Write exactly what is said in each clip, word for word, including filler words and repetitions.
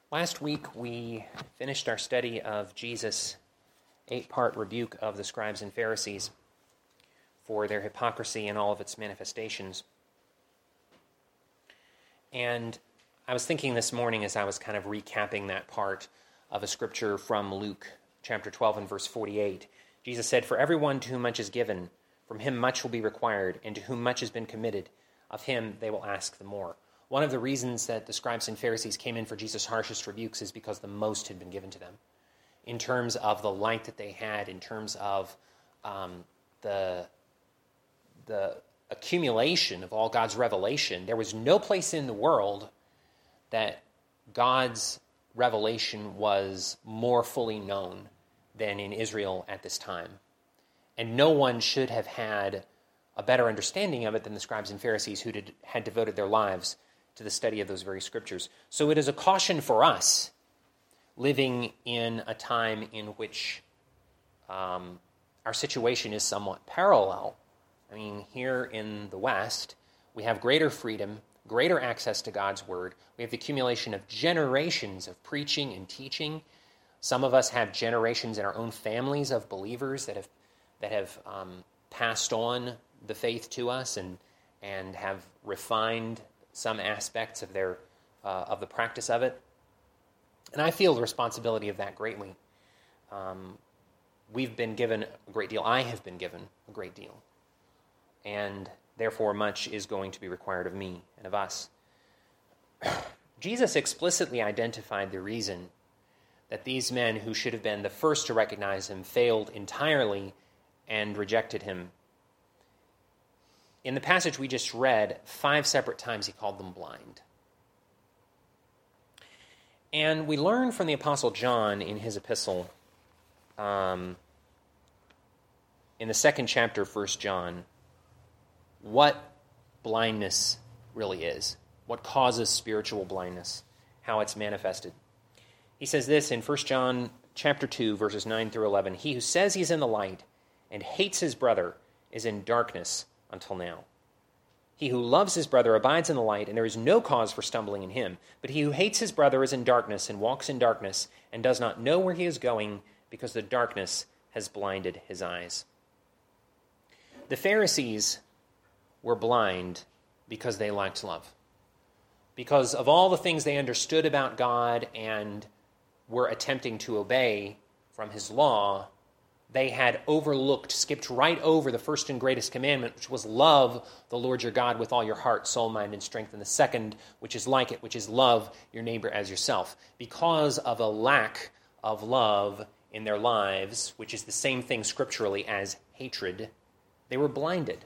Last week, we finished our study of Jesus' eight-part rebuke of the scribes and Pharisees for their hypocrisy and all of its manifestations. And I was thinking this morning as I was kind of recapping that part of a scripture from Luke chapter twelve and verse forty-eight. Jesus said, "For everyone to whom much is given, from him much will be required, and to whom much has been committed, of him they will ask the more." One of the reasons that the scribes and Pharisees came in for Jesus' harshest rebukes is because the most had been given to them. In terms of the light that they had, in terms of um, the, the accumulation of all God's revelation, there was no place in the world that God's revelation was more fully known than in Israel at this time. And no one should have had a better understanding of it than the scribes and Pharisees who did, had devoted their lives to the study of those very scriptures. So it is a caution for us living in a time in which um, our situation is somewhat parallel. I mean, here in the West, we have greater freedom, greater access to God's word. We have the accumulation of generations of preaching and teaching. Some of us have generations in our own families of believers that have that have um, passed on the faith to us and and have refined some aspects of their uh, of the practice of it. And I feel the responsibility of that greatly. Um, we've been given a great deal. I have been given a great deal. And therefore much is going to be required of me and of us. Jesus explicitly identified the reason that these men who should have been the first to recognize him failed entirely and rejected him. In the passage we just read, five separate times he called them blind. And we learn from the Apostle John in his epistle, um, in the second chapter of First John, what blindness really is, what causes spiritual blindness, how it's manifested. He says this in First John chapter two, verses nine through eleven, "He who says he is in the light and hates his brother is in darkness until now. He who loves his brother abides in the light, and there is no cause for stumbling in him. But he who hates his brother is in darkness and walks in darkness and does not know where he is going because the darkness has blinded his eyes." The Pharisees were blind because they lacked love. Because of all the things they understood about God and were attempting to obey from his law, they had overlooked, skipped right over the first and greatest commandment, which was love the Lord your God with all your heart, soul, mind, and strength. And the second, which is like it, which is love your neighbor as yourself. Because of a lack of love in their lives, which is the same thing scripturally as hatred, they were blinded.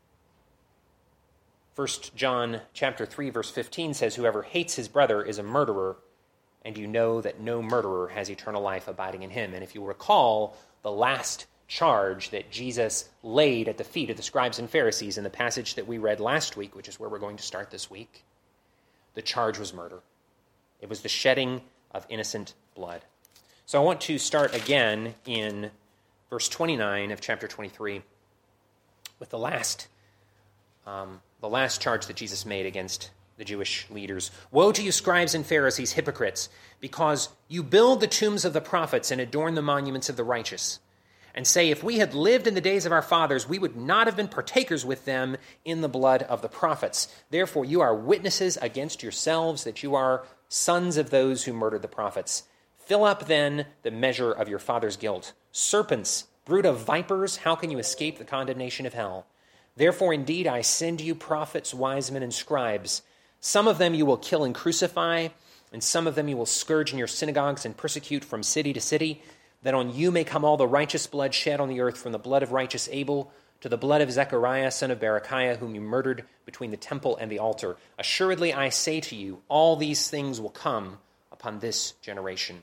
First John chapter three, verse fifteen says, "Whoever hates his brother is a murderer, and you know that no murderer has eternal life abiding in him." And if you recall, the last charge that Jesus laid at the feet of the scribes and Pharisees in the passage that we read last week, which is where we're going to start this week, the charge was murder. It was the shedding of innocent blood. So I want to start again in verse twenty-nine of chapter twenty-three with the last, um, the last charge that Jesus made against the Jewish leaders. "Woe to you, scribes and Pharisees, hypocrites, because you build the tombs of the prophets and adorn the monuments of the righteous, and say, if we had lived in the days of our fathers, we would not have been partakers with them in the blood of the prophets. Therefore you are witnesses against yourselves that you are sons of those who murdered the prophets. Fill up then the measure of your father's guilt. Serpents, brood of vipers, how can you escape the condemnation of hell? Therefore indeed I send you prophets, wise men, and scribes. Some of them you will kill and crucify, and some of them you will scourge in your synagogues and persecute from city to city, that on you may come all the righteous blood shed on the earth, from the blood of righteous Abel to the blood of Zechariah, son of Berechiah, whom you murdered between the temple and the altar. Assuredly I say to you, all these things will come upon this generation."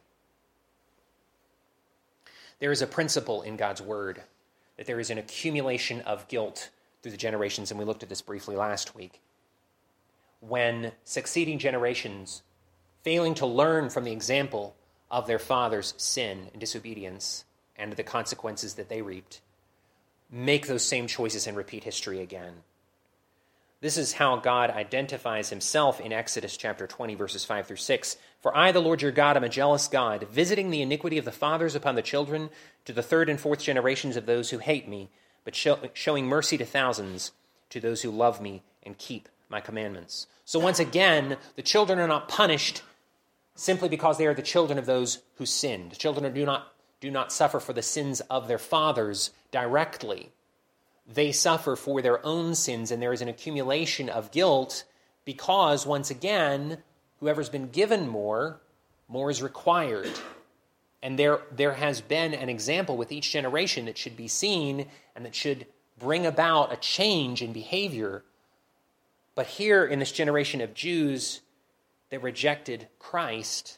There is a principle in God's word that there is an accumulation of guilt through the generations, and we looked at this briefly last week. When succeeding generations, failing to learn from the example of their fathers' sin and disobedience and the consequences that they reaped, make those same choices and repeat history again. This is how God identifies himself in Exodus chapter twenty, verses five through six. For I, the Lord your God, am a jealous God, visiting the iniquity of the fathers upon the children to the third and fourth generations of those who hate me, but show, showing mercy to thousands, to those who love me and keep my commandments. So once again, the children are not punished simply because they are the children of those who sinned. The children do not, do not suffer for the sins of their fathers directly. They suffer for their own sins, and there is an accumulation of guilt because, once again, whoever's been given more, more is required. And there, there has been an example with each generation that should be seen and that should bring about a change in behavior. But here in this generation of Jews that rejected Christ,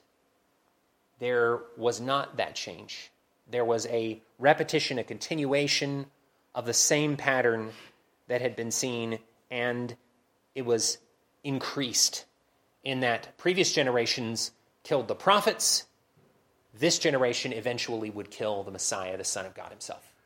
there was not that change. There was a repetition, a continuation of the same pattern that had been seen, and it was increased in that previous generations killed the prophets. This generation eventually would kill the Messiah, the Son of God himself.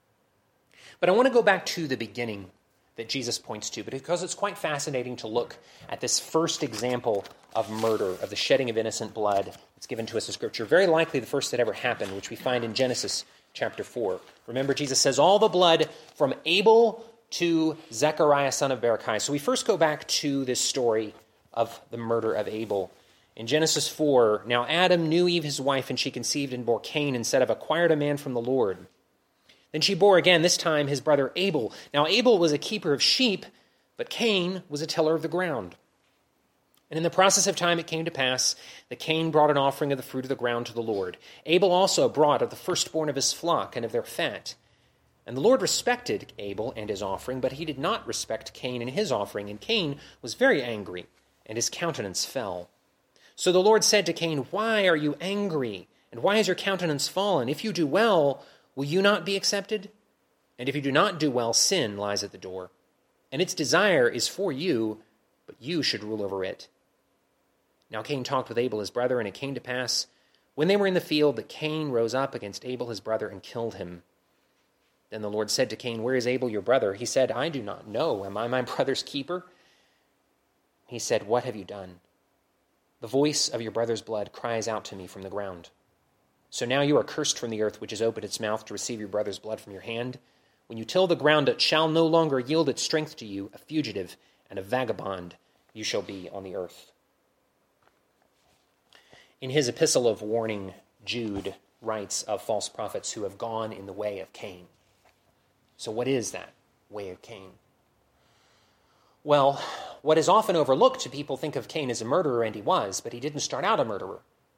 But I want to go back to the beginning that Jesus points to, because it's quite fascinating to look at this first example of murder, of the shedding of innocent blood that's given to us in Scripture, very likely the first that ever happened, which we find in Genesis chapter four. Remember, Jesus says, all the blood from Abel to Zechariah, son of Berechiah. So we first go back to this story of the murder of Abel. In Genesis four, now Adam knew Eve his wife, and she conceived and bore Cain, and said, I've acquired a man from the Lord. Then she bore again, this time his brother Abel. Now Abel was a keeper of sheep, but Cain was a tiller of the ground. And in the process of time it came to pass that Cain brought an offering of the fruit of the ground to the Lord. Abel also brought of the firstborn of his flock and of their fat. And the Lord respected Abel and his offering, but he did not respect Cain and his offering. And Cain was very angry, and his countenance fell. So the Lord said to Cain, why are you angry? And why is your countenance fallen? If you do well, will you not be accepted? And if you do not do well, sin lies at the door. And its desire is for you, but you should rule over it. Now Cain talked with Abel his brother, and it came to pass, when they were in the field, that Cain rose up against Abel his brother and killed him. Then the Lord said to Cain, where is Abel your brother? He said, I do not know. Am I my brother's keeper? He said, what have you done? The voice of your brother's blood cries out to me from the ground. So now you are cursed from the earth, which has opened its mouth to receive your brother's blood from your hand. When you till the ground, it shall no longer yield its strength to you. A fugitive and a vagabond you shall be on the earth. In his epistle of warning, Jude writes of false prophets who have gone in the way of Cain. So what is that way of Cain? Well, what is often overlooked, people think of Cain as a murderer, and he was, but he didn't start out a murderer.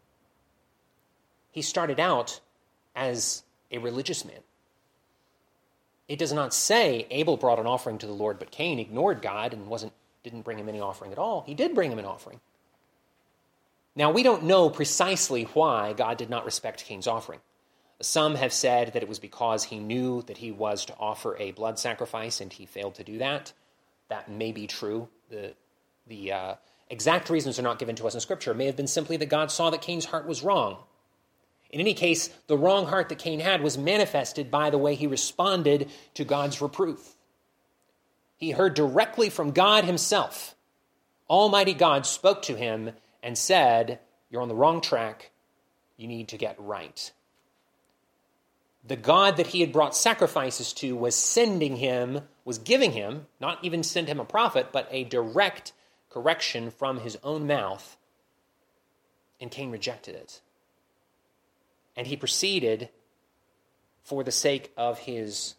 He started out as a religious man. It does not say Abel brought an offering to the Lord, but Cain ignored God and wasn't didn't bring him any offering at all. He did bring him an offering. Now, we don't know precisely why God did not respect Cain's offering. Some have said that it was because he knew that he was to offer a blood sacrifice and he failed to do that. That may be true. The, the uh, exact reasons are not given to us in Scripture. It may have been simply that God saw that Cain's heart was wrong. In any case, the wrong heart that Cain had was manifested by the way he responded to God's reproof. He heard directly from God himself. Almighty God spoke to him and said, you're on the wrong track. You need to get right. The God that he had brought sacrifices to was sending him, was giving him, not even send him a prophet, but a direct correction from his own mouth. And Cain rejected it. And he proceeded, for the sake of his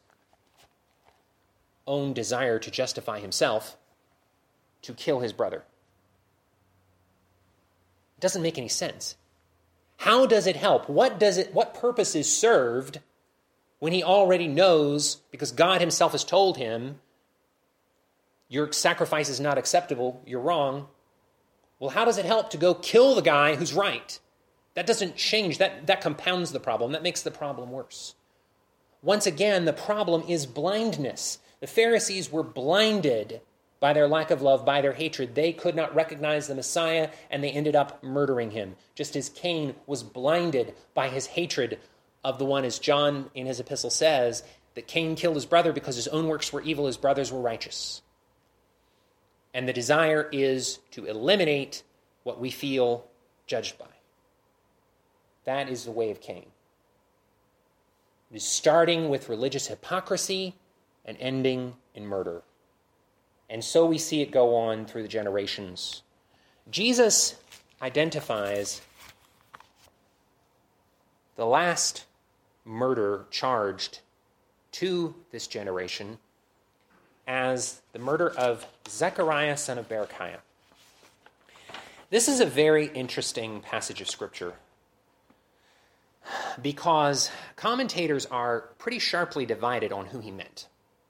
own desire to justify himself, to kill his brother. It doesn't make any sense. How does it help? What does it? What purpose is served when he already knows, because God himself has told him, your sacrifice is not acceptable, you're wrong? Well, how does it help to go kill the guy who's right? That doesn't change. That, that compounds the problem. That makes the problem worse. Once again, the problem is blindness. The Pharisees were blinded by their lack of love, by their hatred. They could not recognize the Messiah, and they ended up murdering him, just as Cain was blinded by his hatred of the one, as John in his epistle says, that Cain killed his brother because his own works were evil, his brothers were righteous. And the desire is to eliminate what we feel judged by. That is the way of Cain. It is starting with religious hypocrisy and ending in murder. And so we see it go on through the generations. Jesus identifies the last murder charged to this generation as the murder of Zechariah, son of Berechiah. This is a very interesting passage of Scripture because commentators are pretty sharply divided on who he meant.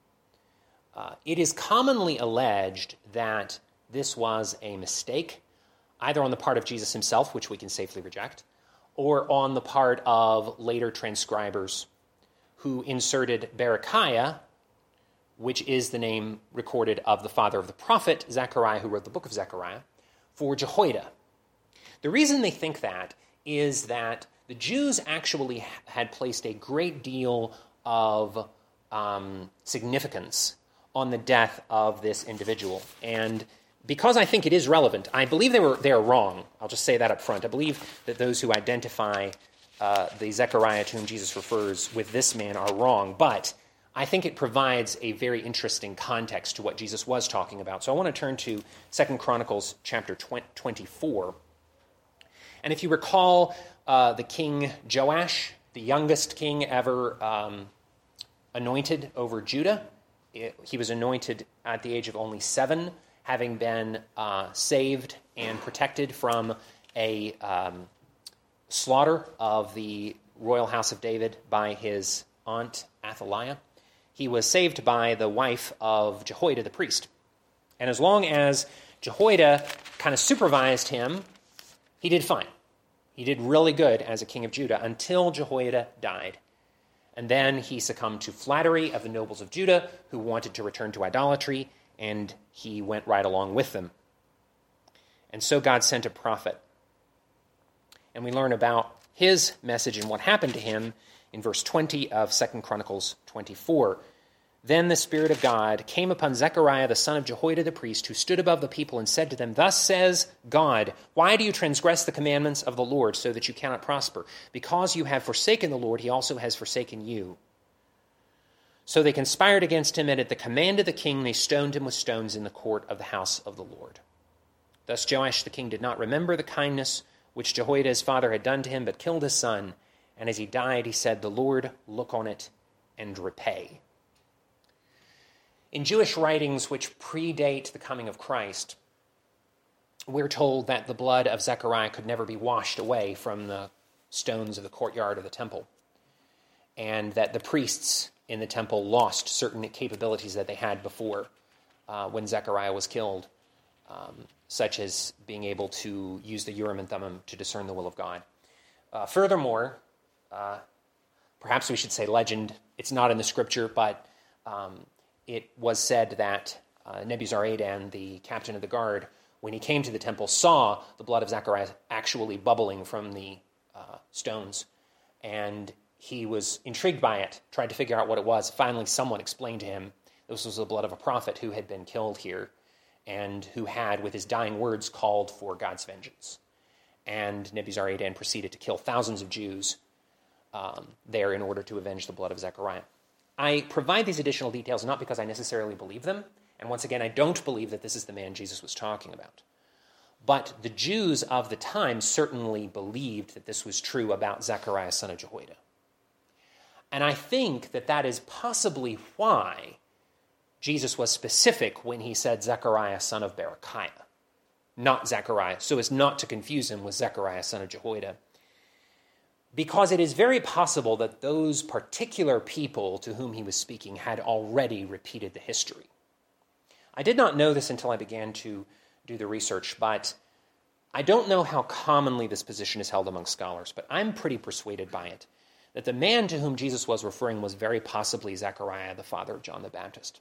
Uh, it is commonly alleged that this was a mistake, either on the part of Jesus himself, which we can safely reject, or on the part of later transcribers who inserted Berechiah, which is the name recorded of the father of the prophet, Zechariah, who wrote the book of Zechariah, for Jehoiada. The reason they think that is that the Jews actually had placed a great deal of um, significance on the death of this individual. And because I think it is relevant, I believe they were they are wrong. I'll just say that up front. I believe that those who identify uh, the Zechariah to whom Jesus refers with this man are wrong, but I think it provides a very interesting context to what Jesus was talking about. So I want to turn to Second Chronicles chapter twenty-four. And if you recall, uh, the king Joash, the youngest king ever um, anointed over Judah, it, he was anointed at the age of only seven, having been uh, saved and protected from a um, slaughter of the royal house of David by his aunt Athaliah. He was saved by the wife of Jehoiada the priest. And as long as Jehoiada kind of supervised him, he did fine. He did really good as a king of Judah until Jehoiada died. And then he succumbed to flattery of the nobles of Judah who wanted to return to idolatry, and he went right along with them. And so God sent a prophet. And we learn about his message and what happened to him in verse twenty of Second Chronicles twenty-four. Then the Spirit of God came upon Zechariah, the son of Jehoiada the priest, who stood above the people and said to them, Thus says God, why do you transgress the commandments of the Lord so that you cannot prosper? Because you have forsaken the Lord, he also has forsaken you. So they conspired against him, and at the command of the king they stoned him with stones in the court of the house of the Lord. Thus Joash the king did not remember the kindness which Jehoiada his father had done to him, but killed his son. And as he died, he said, The Lord look on it and repay. In Jewish writings which predate the coming of Christ, we're told that the blood of Zechariah could never be washed away from the stones of the courtyard of the temple, and that the priests in the temple lost certain capabilities that they had before uh, when Zechariah was killed, um, such as being able to use the Urim and Thummim to discern the will of God. Uh, furthermore, uh, perhaps we should say legend, it's not in the scripture, but um, it was said that uh, Nebuzaradan, the captain of the guard, when he came to the temple, saw the blood of Zechariah actually bubbling from the uh, stones, and he was intrigued by it, tried to figure out what it was. Finally, someone explained to him this was the blood of a prophet who had been killed here and who had, with his dying words, called for God's vengeance. And Nebuzaradan proceeded to kill thousands of Jews um, there in order to avenge the blood of Zechariah. I provide these additional details not because I necessarily believe them, and once again, I don't believe that this is the man Jesus was talking about. But the Jews of the time certainly believed that this was true about Zechariah, son of Jehoiada. And I think that that is possibly why Jesus was specific when he said Zechariah, son of Berechiah, not Zechariah, so as not to confuse him with Zechariah, son of Jehoiada. Because it is very possible that those particular people to whom he was speaking had already repeated the history. I did not know this until I began to do the research, but I don't know how commonly this position is held among scholars, but I'm pretty persuaded by it, that the man to whom Jesus was referring was very possibly Zechariah, the father of John the Baptist.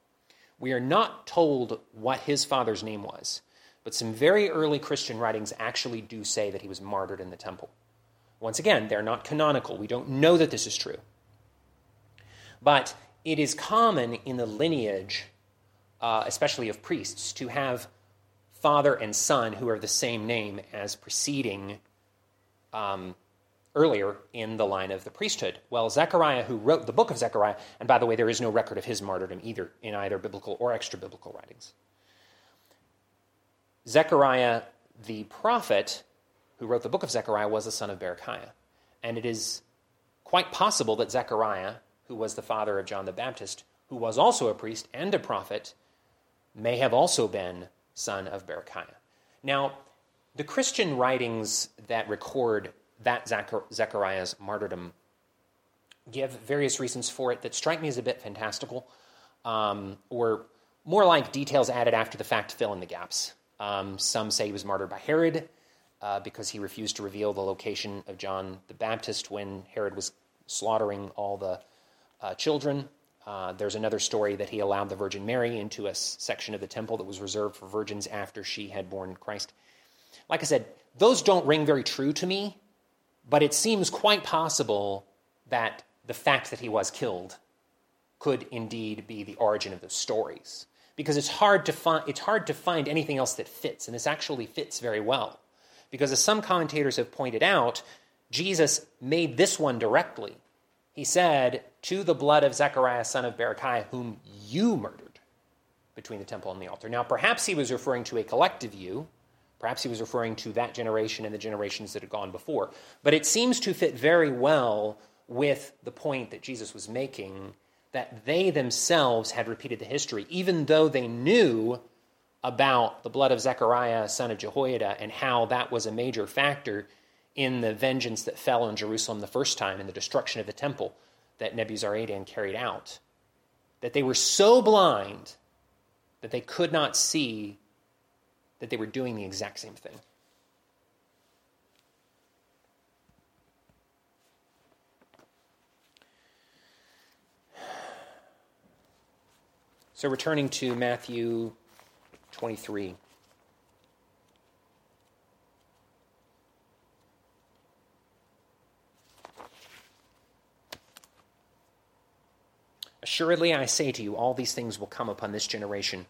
We are not told what his father's name was, but some very early Christian writings actually do say that he was martyred in the temple. Once again, they're not canonical. We don't know that this is true. But it is common in the lineage uh, especially of priests, to have father and son who are the same name as preceding um, earlier in the line of the priesthood. Well, Zechariah, who wrote the book of Zechariah, and by the way, there is no record of his martyrdom either in either biblical or extra-biblical writings. Zechariah, the prophet, who wrote the book of Zechariah, was the son of Berechiah. And it is quite possible that Zechariah, who was the father of John the Baptist, who was also a priest and a prophet, may have also been son of Berechiah. Now, the Christian writings that record that Zechariah's martyrdom give various reasons for it that strike me as a bit fantastical, um, or more like details added after the fact to fill in the gaps. Um, some say he was martyred by Herod uh, because he refused to reveal the location of John the Baptist when Herod was slaughtering all the uh, children. Uh, there's another story that he allowed the Virgin Mary into a s- section of the temple that was reserved for virgins after she had borne Christ. Like I said, those don't ring very true to me, but it seems quite possible that the fact that he was killed could indeed be the origin of those stories. Because it's hard to find it's hard to find anything else that fits, and this actually fits very well. Because as some commentators have pointed out, Jesus made this one directly. He said, "To the blood of Zechariah, son of Berechiah, whom you murdered between the temple and the altar." Now, perhaps he was referring to a collective you. Perhaps he was referring to that generation and the generations that had gone before. But it seems to fit very well with the point that Jesus was making, that they themselves had repeated the history, even though they knew about the blood of Zechariah, son of Jehoiada, and how that was a major factor in the vengeance that fell on Jerusalem the first time and the destruction of the temple that Nebuzaradan carried out. That they were so blind that they could not see that they were doing the exact same thing. So returning to Matthew twenty-three. Assuredly, I say to you, all these things will come upon this generation.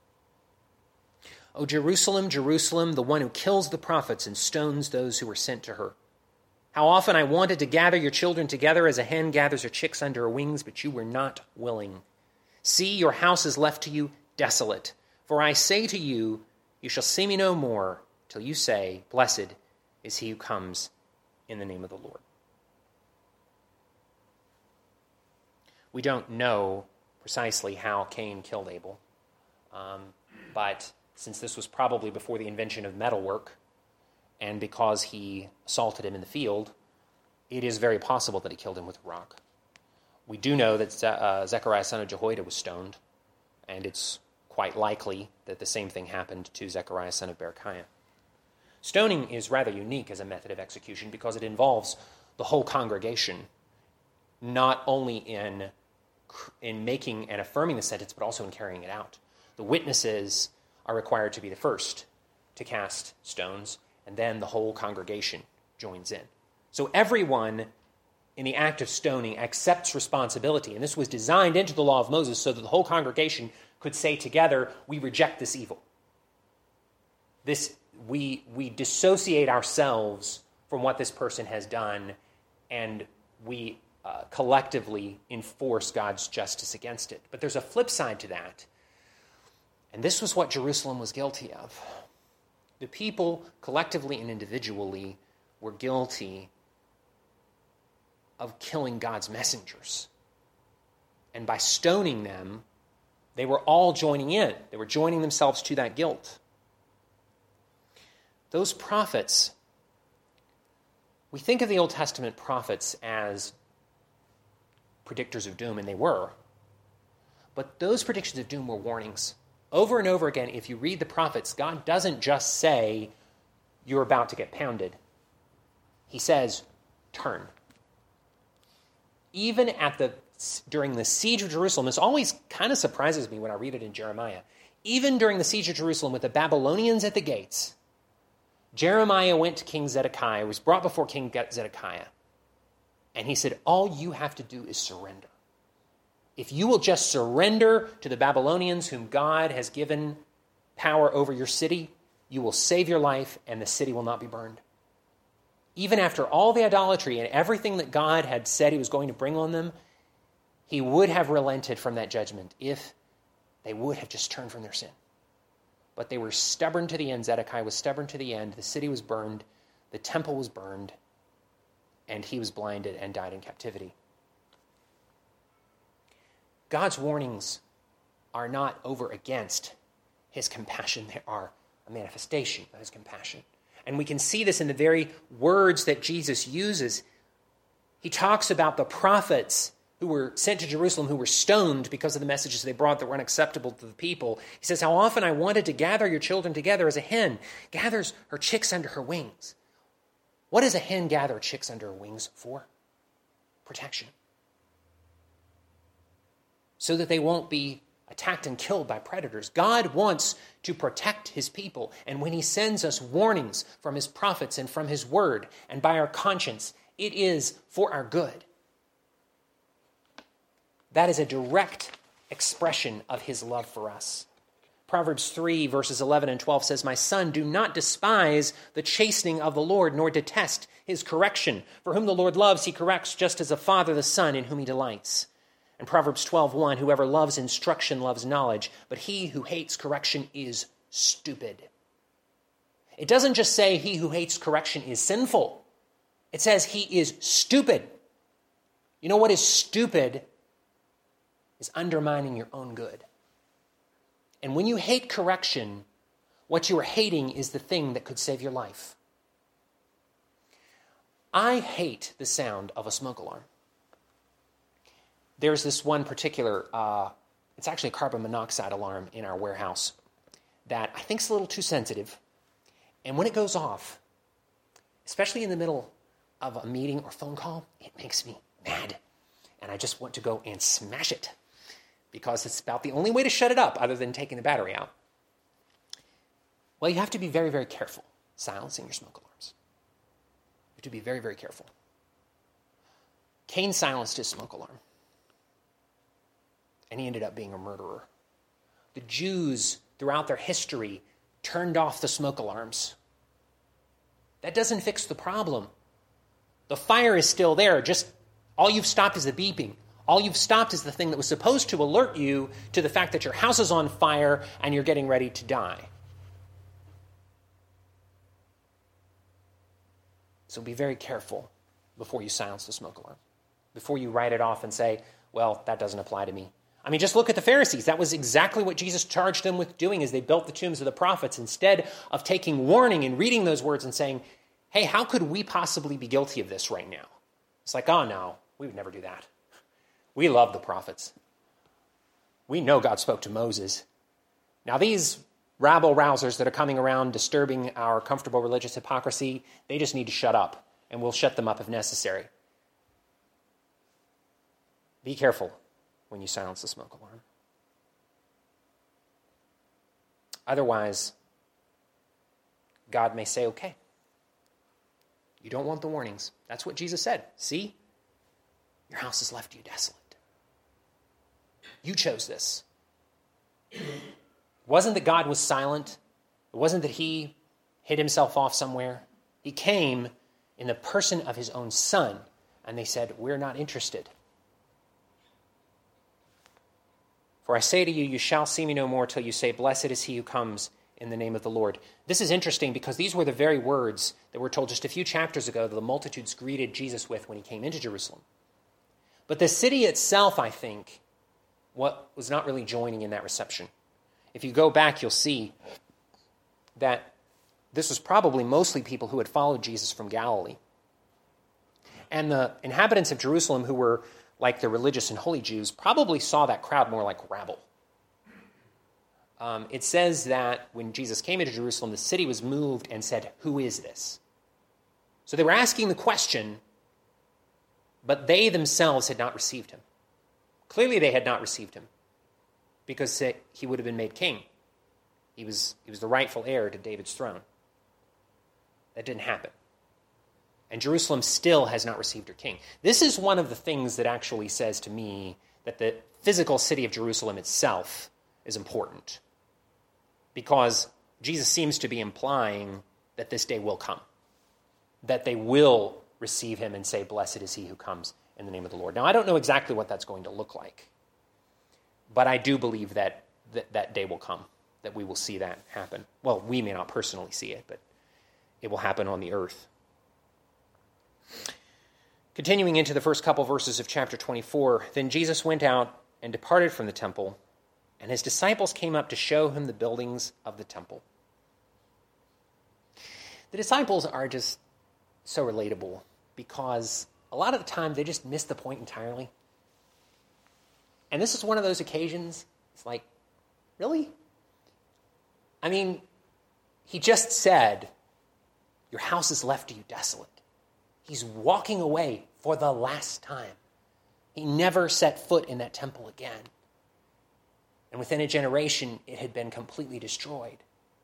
O Jerusalem, Jerusalem, the one who kills the prophets and stones those who are sent to her. How often I wanted to gather your children together as a hen gathers her chicks under her wings, but you were not willing. See, your house is left to you desolate. For I say to you, you shall see me no more till you say, blessed is he who comes in the name of the Lord. We don't know precisely how Cain killed Abel, um, but since this was probably before the invention of metalwork, and because he assaulted him in the field, it is very possible that he killed him with a rock. We do know that uh, Zechariah, son of Jehoiada, was stoned, and it's quite likely that the same thing happened to Zechariah, son of Berechiah. Stoning is rather unique as a method of execution because it involves the whole congregation, not only in, in making and affirming the sentence, but also in carrying it out. The witnesses are required to be the first to cast stones, and then the whole congregation joins in. So everyone in the act of stoning accepts responsibility, and this was designed into the law of Moses so that the whole congregation could say together, we reject this evil. This we we dissociate ourselves from what this person has done, and we uh, collectively enforce God's justice against it. But there's a flip side to that, and this was what Jerusalem was guilty of. The people, collectively and individually, were guilty of killing God's messengers. And by stoning them, they were all joining in. They were joining themselves to that guilt. Those prophets, we think of the Old Testament prophets as predictors of doom, and they were. But those predictions of doom were warnings. Over and over again, if you read the prophets, God doesn't just say, you're about to get pounded. He says, turn. Even at the during the siege of Jerusalem, this always kind of surprises me when I read it in Jeremiah. Even during the siege of Jerusalem with the Babylonians at the gates, Jeremiah went to King Zedekiah, was brought before King Zedekiah, and he said, all you have to do is surrender. If you will just surrender to the Babylonians whom God has given power over your city, you will save your life and the city will not be burned. Even after all the idolatry and everything that God had said he was going to bring on them, he would have relented from that judgment if they would have just turned from their sin. But they were stubborn to the end. Zedekiah was stubborn to the end. The city was burned. The temple was burned. And he was blinded and died in captivity. God's warnings are not over against his compassion. They are a manifestation of his compassion. And we can see this in the very words that Jesus uses. He talks about the prophets who were sent to Jerusalem, who were stoned because of the messages they brought that were unacceptable to the people. He says, how often I wanted to gather your children together as a hen gathers her chicks under her wings. What does a hen gather chicks under her wings for? Protection. So that they won't be attacked and killed by predators. God wants to protect his people. And when he sends us warnings from his prophets and from his word and by our conscience, it is for our good. That is a direct expression of his love for us. Proverbs three, verses eleven and twelve says, my son, do not despise the chastening of the Lord, nor detest his correction. For whom the Lord loves, he corrects, just as a father the son in whom he delights. And Proverbs twelve one, whoever loves instruction loves knowledge, but he who hates correction is stupid. It doesn't just say he who hates correction is sinful. It says he is stupid. You know what is stupid? Is undermining your own good. And when you hate correction, what you are hating is the thing that could save your life. I hate the sound of a smoke alarm. There's this one particular, uh, it's actually a carbon monoxide alarm in our warehouse that I think is a little too sensitive. And when it goes off, especially in the middle of a meeting or phone call, it makes me mad. And I just want to go and smash it because it's about the only way to shut it up other than taking the battery out. Well, you have to be very, very careful silencing your smoke alarms. You have to be very, very careful. Cain silenced his smoke alarm. And he ended up being a murderer. The Jews, throughout their history, turned off the smoke alarms. That doesn't fix the problem. The fire is still there. Just all you've stopped is the beeping. All you've stopped is the thing that was supposed to alert you to the fact that your house is on fire and you're getting ready to die. So be very careful before you silence the smoke alarm. Before you write it off and say, well, that doesn't apply to me. I mean, just look at the Pharisees. That was exactly what Jesus charged them with doing, is they built the tombs of the prophets instead of taking warning and reading those words and saying, hey, how could we possibly be guilty of this right now? It's like, oh, no, we would never do that. We love the prophets. We know God spoke to Moses. Now, these rabble-rousers that are coming around disturbing our comfortable religious hypocrisy, they just need to shut up, and we'll shut them up if necessary. Be careful when you silence the smoke alarm. Otherwise, God may say, okay, you don't want the warnings. That's what Jesus said. See, your house has left you desolate. You chose this. It wasn't that God was silent. It wasn't that he hid himself off somewhere. He came in the person of his own son, and they said, we're not interested. For I say to you, you shall see me no more till you say, blessed is he who comes in the name of the Lord. This is interesting because these were the very words that were told just a few chapters ago that the multitudes greeted Jesus with when he came into Jerusalem. But the city itself, I think, what was not really joining in that reception. If you go back, you'll see that this was probably mostly people who had followed Jesus from Galilee. And the inhabitants of Jerusalem, who were like the religious and holy Jews, probably saw that crowd more like rabble. Um, it says that when Jesus came into Jerusalem, the city was moved and said, who is this? So they were asking the question, but they themselves had not received him. Clearly they had not received him because he would have been made king. He was, he was the rightful heir to David's throne. That didn't happen. And Jerusalem still has not received her king. This is one of the things that actually says to me that the physical city of Jerusalem itself is important, because Jesus seems to be implying that this day will come, that they will receive him and say, "Blessed is he who comes in the name of the Lord." Now, I don't know exactly what that's going to look like, but I do believe that that, that day will come, that we will see that happen. Well, we may not personally see it, but it will happen on the earth. Continuing into the first couple verses of chapter twenty-four, then Jesus went out and departed from the temple, and his disciples came up to show him the buildings of the temple. The disciples are just so relatable because a lot of the time they just miss the point entirely. And this is one of those occasions, it's like, really? I mean, he just said, "Your house is left to you desolate." He's walking away for the last time. He never set foot in that temple again. And within a generation, it had been completely destroyed.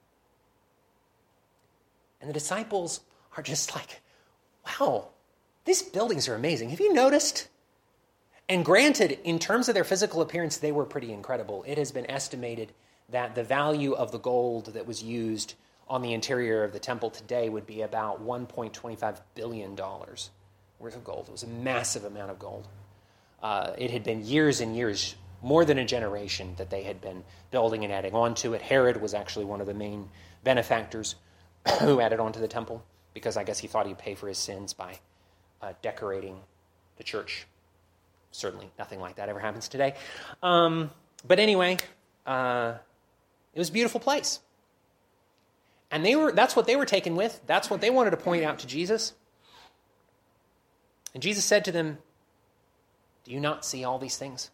And the disciples are just like, wow, these buildings are amazing. Have you noticed? And granted, in terms of their physical appearance, they were pretty incredible. It has been estimated that the value of the gold that was used on the interior of the temple today would be about one point two five billion dollars worth of gold. It was a massive amount of gold. Uh, it had been years and years, more than a generation, that they had been building and adding on to it. Herod was actually one of the main benefactors who added on to the temple, because I guess he thought he'd pay for his sins by uh, decorating the church. Certainly nothing like that ever happens today. Um, but anyway, uh, it was a beautiful place. And they were that's what they were taken with. That's what they wanted to point out to Jesus. And Jesus said to them, "Do you not see all these things?"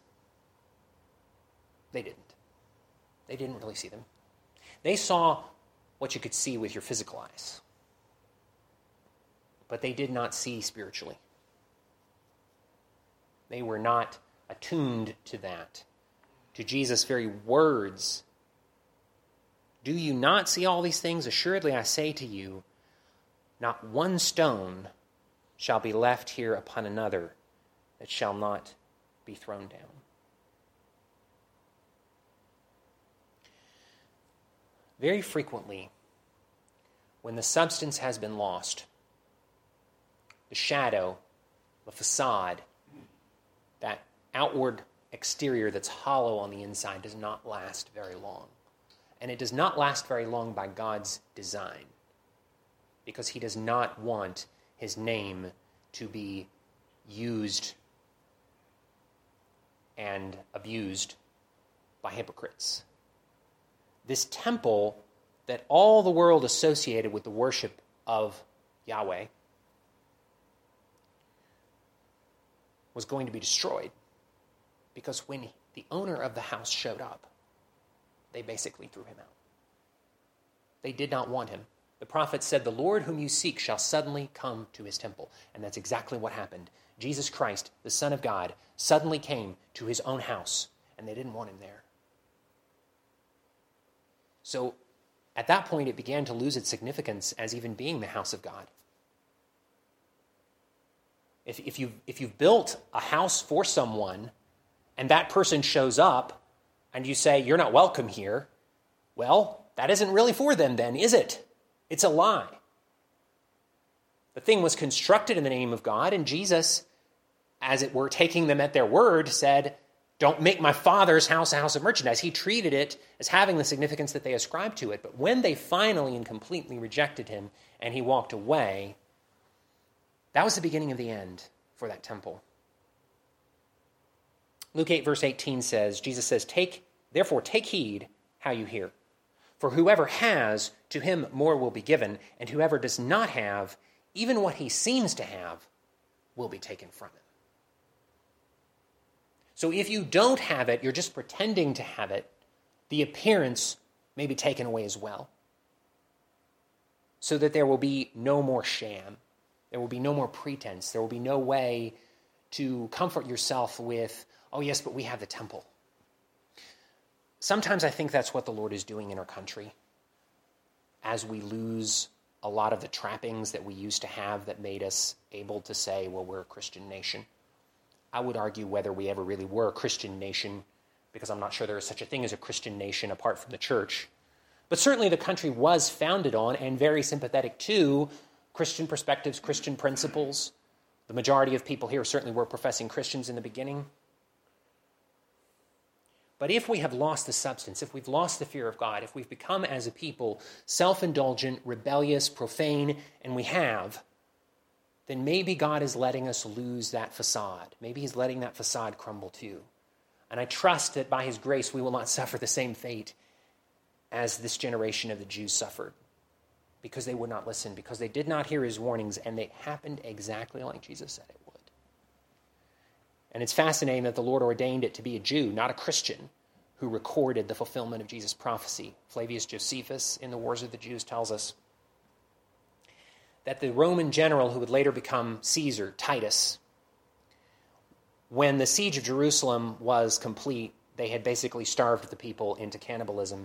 They didn't. They didn't really see them. They saw what you could see with your physical eyes. But they did not see spiritually. They were not attuned to that, to Jesus' very words. "Do you not see all these things? Assuredly, I say to you, not one stone shall be left here upon another that shall not be thrown down." Very frequently, when the substance has been lost, the shadow, the facade, that outward exterior that's hollow on the inside does not last very long. And it does not last very long by God's design, because he does not want his name to be used and abused by hypocrites. This temple that all the world associated with the worship of Yahweh was going to be destroyed, because when the owner of the house showed up, they basically threw him out. They did not want him. The prophet said, "The Lord whom you seek shall suddenly come to his temple." And that's exactly what happened. Jesus Christ, the Son of God, suddenly came to his own house, and they didn't want him there. So at that point, it began to lose its significance as even being the house of God. If, if, you've, if you've built a house for someone, and that person shows up, and you say, "You're not welcome here," well, that isn't really for them then, is it? It's a lie. The thing was constructed in the name of God, and Jesus, as it were, taking them at their word, said, "Don't make my Father's house a house of merchandise." He treated it as having the significance that they ascribed to it. But when they finally and completely rejected him and he walked away, that was the beginning of the end for that temple. Luke eight, verse eighteen says, Jesus says, "Take, therefore take heed how you hear. For whoever has, to him more will be given, and whoever does not have, even what he seems to have, will be taken from him." So if you don't have it, you're just pretending to have it, the appearance may be taken away as well. So that there will be no more sham. There will be no more pretense. There will be no way to comfort yourself with, "Oh yes, but we have the temple." Sometimes I think that's what the Lord is doing in our country as we lose a lot of the trappings that we used to have that made us able to say, well, we're a Christian nation. I would argue whether we ever really were a Christian nation, because I'm not sure there is such a thing as a Christian nation apart from the church. But certainly the country was founded on and very sympathetic to Christian perspectives, Christian principles. The majority of people here certainly were professing Christians in the beginning. But if we have lost the substance, if we've lost the fear of God, if we've become as a people self-indulgent, rebellious, profane, and we have, then maybe God is letting us lose that facade. Maybe he's letting that facade crumble too. And I trust that by his grace we will not suffer the same fate as this generation of the Jews suffered, because they would not listen, because they did not hear his warnings, and they happened exactly like Jesus said it would. And it's fascinating that the Lord ordained it to be a Jew, not a Christian, who recorded the fulfillment of Jesus' prophecy. Flavius Josephus in the Wars of the Jews tells us that the Roman general who would later become Caesar, Titus, when the siege of Jerusalem was complete, they had basically starved the people into cannibalism.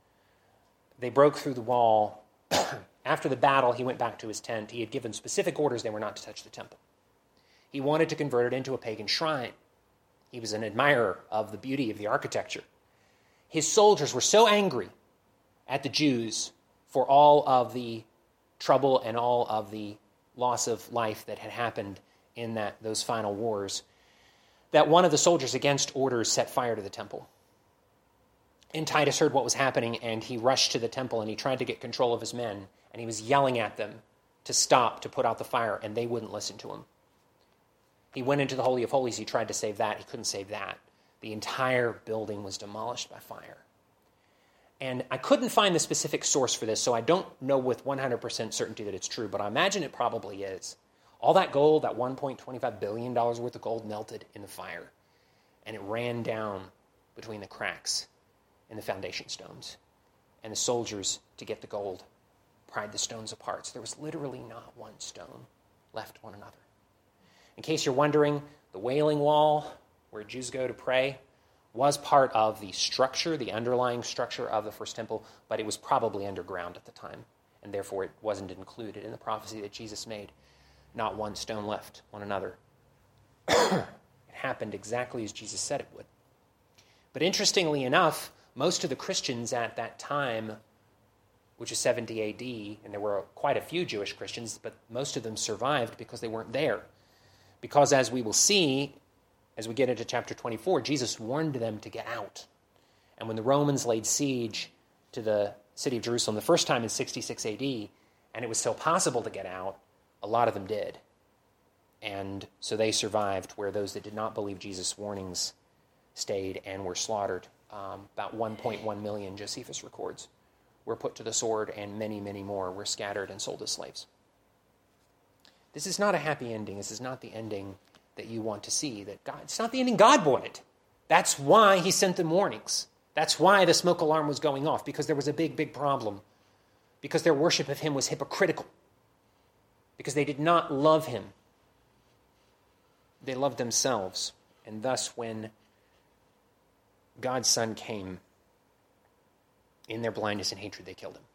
They broke through the wall. After the battle, he went back to his tent. He had given specific orders they were not to touch the temple. He wanted to convert it into a pagan shrine. He was an admirer of the beauty of the architecture. His soldiers were so angry at the Jews for all of the trouble and all of the loss of life that had happened in that those final wars, that one of the soldiers against orders set fire to the temple. And Titus heard what was happening, and he rushed to the temple, and he tried to get control of his men, and he was yelling at them to stop, to put out the fire, and they wouldn't listen to him. He went into the Holy of Holies. He tried to save that. He couldn't save that. The entire building was demolished by fire. And I couldn't find the specific source for this, so I don't know with one hundred percent certainty that it's true, but I imagine it probably is. All that gold, that one point two five billion dollars worth of gold, melted in the fire, and it ran down between the cracks in the foundation stones. And the soldiers, to get the gold, pried the stones apart. So there was literally not one stone left one another. In case you're wondering, the Wailing Wall, where Jews go to pray, was part of the structure, the underlying structure of the first temple, but it was probably underground at the time, and therefore it wasn't included in the prophecy that Jesus made. Not one stone left one another. It happened exactly as Jesus said it would. But interestingly enough, most of the Christians at that time, which is seventy A D, and there were quite a few Jewish Christians, but most of them survived because they weren't there. Because as we will see, as we get into chapter twenty-four, Jesus warned them to get out. And when the Romans laid siege to the city of Jerusalem the first time in sixty-six A D, and it was still possible to get out, a lot of them did. And so they survived, where those that did not believe Jesus' warnings stayed and were slaughtered. Um, about one point one million, Josephus records, were put to the sword, and many, many more were scattered and sold as slaves. This is not a happy ending. This is not the ending that you want to see. That God, it's not the ending God wanted. That's why he sent them warnings. That's why the smoke alarm was going off, because there was a big, big problem. Because their worship of him was hypocritical. Because they did not love him. They loved themselves. And thus, when God's Son came, in their blindness and hatred, they killed him.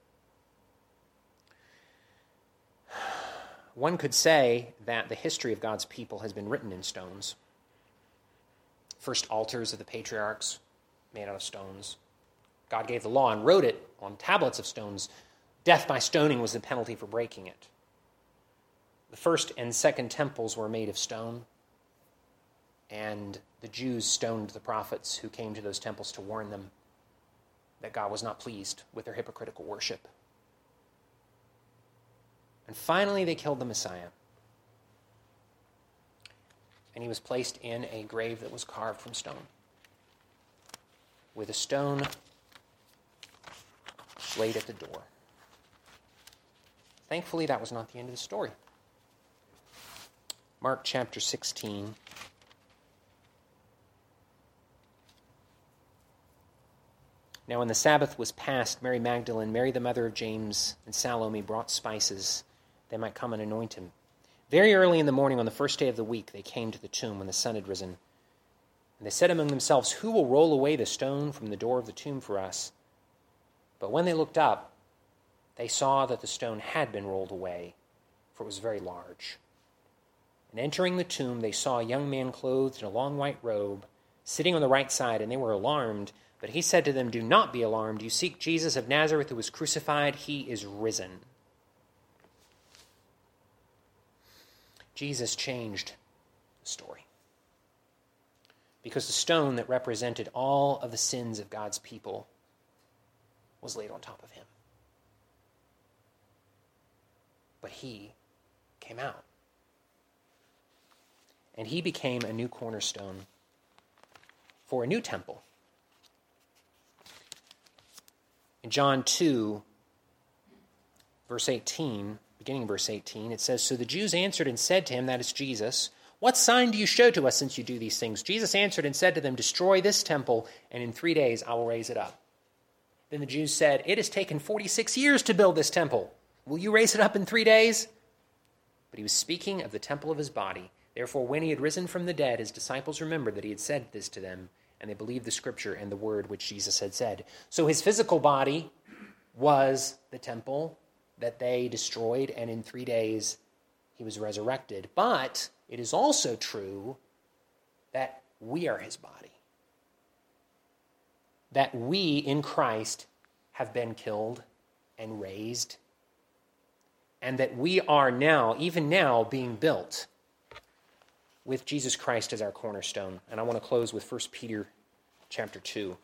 One could say that the history of God's people has been written in stones. First altars of the patriarchs made out of stones. God gave the law and wrote it on tablets of stones. Death by stoning was the penalty for breaking it. The first and second temples were made of stone, and the Jews stoned the prophets who came to those temples to warn them that God was not pleased with their hypocritical worship. And finally, they killed the Messiah. And he was placed in a grave that was carved from stone, with a stone laid at the door. Thankfully, that was not the end of the story. Mark chapter sixteen. Now when the Sabbath was past, Mary Magdalene, Mary the mother of James, and Salome brought spices. They might come and anoint him. Very early in the morning on the first day of the week, they came to the tomb when the sun had risen. And they said among themselves, "Who will roll away the stone from the door of the tomb for us?" But when they looked up, they saw that the stone had been rolled away, for it was very large. And entering the tomb, they saw a young man clothed in a long white robe, sitting on the right side, and they were alarmed. But he said to them, "Do not be alarmed. You seek Jesus of Nazareth who was crucified. He is risen." Jesus changed the story, because the stone that represented all of the sins of God's people was laid on top of him. But he came out. And he became a new cornerstone for a new temple. In John two, verse eighteen, beginning verse eighteen, it says, "So the Jews answered and said to him," that is Jesus, "What sign do you show to us since you do these things?" Jesus answered and said to them, "Destroy this temple, and in three days I will raise it up." Then the Jews said, "It has taken forty-six years to build this temple. Will you raise it up in three days?" But he was speaking of the temple of his body. Therefore, when he had risen from the dead, his disciples remembered that he had said this to them, and they believed the scripture and the word which Jesus had said. So his physical body was the temple that they destroyed, and in three days he was resurrected. But it is also true that we are his body, that we in Christ have been killed and raised, and that we are now, even now, being built with Jesus Christ as our cornerstone. And I want to close with First Peter chapter two.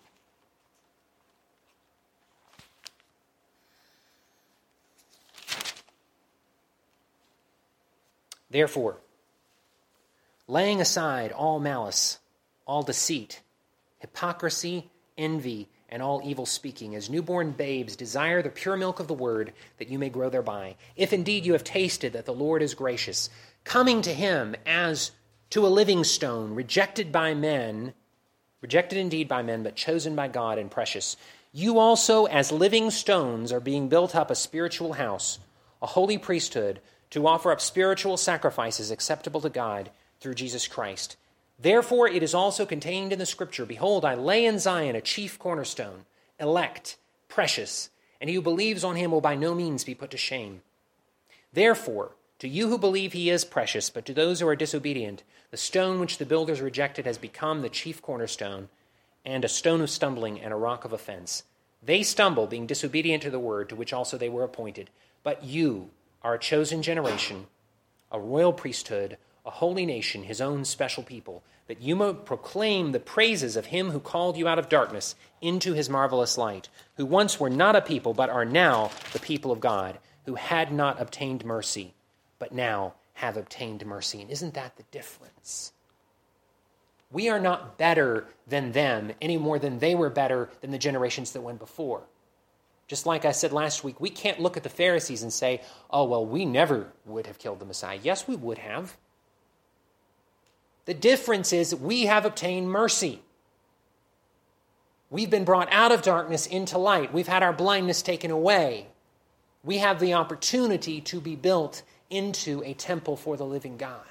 Therefore, laying aside all malice, all deceit, hypocrisy, envy, and all evil speaking, as newborn babes desire the pure milk of the word, that you may grow thereby. If indeed you have tasted that the Lord is gracious, coming to him as to a living stone, rejected by men, rejected indeed by men, but chosen by God and precious. You also, as living stones, are being built up a spiritual house, a holy priesthood, to offer up spiritual sacrifices acceptable to God through Jesus Christ. Therefore, it is also contained in the scripture, "Behold, I lay in Zion a chief cornerstone, elect, precious, and he who believes on him will by no means be put to shame. Therefore, to you who believe he is precious, but to those who are disobedient, the stone which the builders rejected has become the chief cornerstone, and a stone of stumbling and a rock of offense. They stumble, being disobedient to the word, to which also they were appointed. But you are a chosen generation, a royal priesthood, a holy nation, his own special people, that you may proclaim the praises of him who called you out of darkness into his marvelous light, who once were not a people, but are now the people of God, who had not obtained mercy, but now have obtained mercy." And isn't that the difference? We are not better than them any more than they were better than the generations that went before. Just like I said last week, we can't look at the Pharisees and say, "Oh, well, we never would have killed the Messiah." Yes, we would have. The difference is that we have obtained mercy. We've been brought out of darkness into light. We've had our blindness taken away. We have the opportunity to be built into a temple for the living God.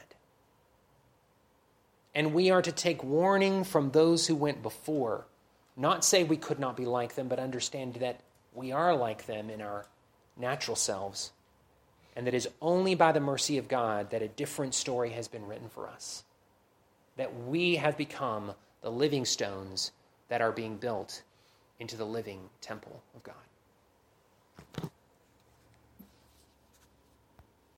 And we are to take warning from those who went before. Not say we could not be like them, but understand that we are like them in our natural selves. And that it is only by the mercy of God that a different story has been written for us. That we have become the living stones that are being built into the living temple of God.